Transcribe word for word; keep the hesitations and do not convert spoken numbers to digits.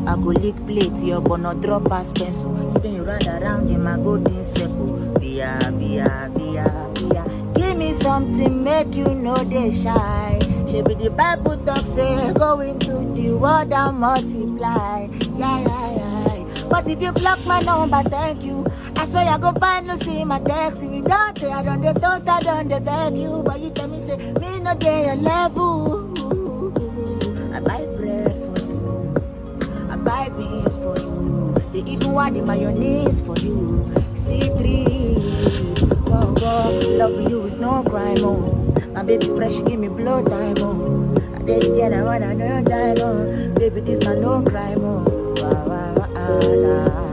I go lick plate, you're gonna drop pass pencil. Spin you round around in my golden circle. Bia, bia, bia, bia. Give me something, make you know they shy. She be the Bible talk, say, go into the world and multiply. Yeah, yeah, yeah. But if you block my number, thank you. I swear I go buy no see my text. If you don't say I don't the toast, I don't the beg you. But you tell me, say, me no day your level. I buy bread for you. I buy beans for you. They even want the mayonnaise for you. C three. Oh, God, love you is no crime, oh. My baby fresh, give me blow time, oh. I did it again, I wanna know time, oh. Baby, this not no crime, oh. Wah, wah, wah, ah, nah.